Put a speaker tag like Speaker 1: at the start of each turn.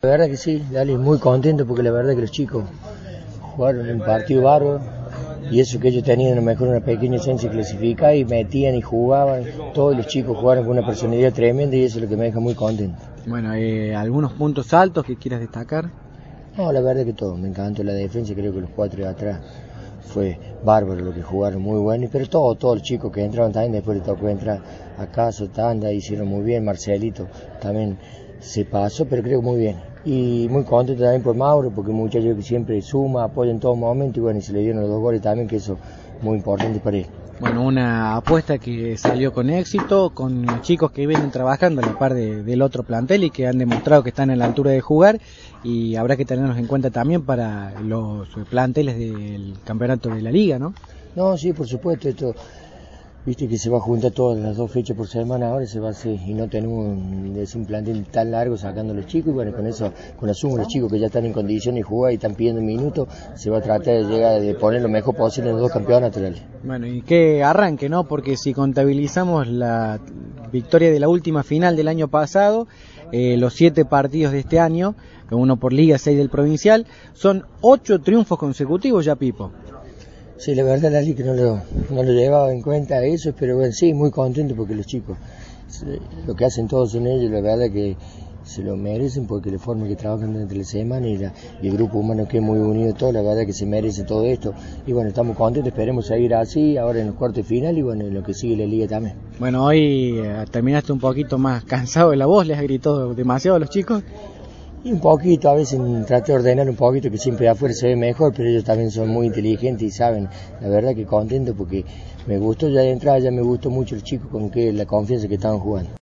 Speaker 1: La verdad que sí, dale, muy contento porque la verdad que los chicos jugaron un partido bárbaro y eso que ellos tenían a lo mejor una pequeña esencia clasificada y metían y jugaban, todos los chicos jugaron con una personalidad tremenda y eso es lo que me deja muy contento.
Speaker 2: Bueno, ¿algunos puntos altos que quieras destacar?
Speaker 1: No, la verdad que todo, me encantó la defensa, creo que los 4 de atrás fue bárbaro lo que jugaron, muy bueno, pero todos los chicos que entraron también, después les tocó entrar a Caso, Tanda, hicieron muy bien, Marcelito también se pasó, pero creo que muy bien. Y muy contento también por Mauro, porque es un muchacho que siempre suma, apoya en todo momento, y bueno, y se le dieron los 2 goles también, que eso es muy importante para él.
Speaker 2: Bueno, una apuesta que salió con éxito, con chicos que vienen trabajando a la par del otro plantel y que han demostrado que están a la altura de jugar, y habrá que tenerlos en cuenta también para los planteles del campeonato de la liga, ¿no?
Speaker 1: No, sí, por supuesto, esto, viste que se va a juntar todas las 2 fechas por semana, ahora se va a hacer, y no tenemos un plantel tan largo sacando a los chicos, y bueno, con eso, con la suma de los chicos que ya están en condiciones de jugar y están pidiendo minutos, se va a tratar de llegar, de poner lo mejor posible en los 2 campeonatos.
Speaker 2: Bueno, y qué arranque, ¿no? Porque si contabilizamos la victoria de la última final del año pasado, los 7 partidos de este año, uno por liga, 6 del provincial, son 8 triunfos consecutivos ya, Pipo.
Speaker 1: Sí, la verdad, Lali, que no lo llevaba en cuenta eso, pero bueno, sí, muy contento porque los chicos, lo que hacen todos son ellos, la verdad que se lo merecen porque la forma que trabajan durante la semana y el grupo humano que es muy unido todo, la verdad que se merece todo esto. Y bueno, estamos contentos, esperemos seguir así, ahora en los cuartos de final y bueno, en lo que sigue la liga también.
Speaker 2: Bueno, hoy terminaste un poquito más cansado de la voz, ¿les has gritado demasiado a los chicos?
Speaker 1: Y un poquito, a veces traté de ordenar un poquito, que siempre afuera se ve mejor, pero ellos también son muy inteligentes y saben, la verdad que contento porque me gustó ya de entrada, ya me gustó mucho el chico con que la confianza que estaban jugando.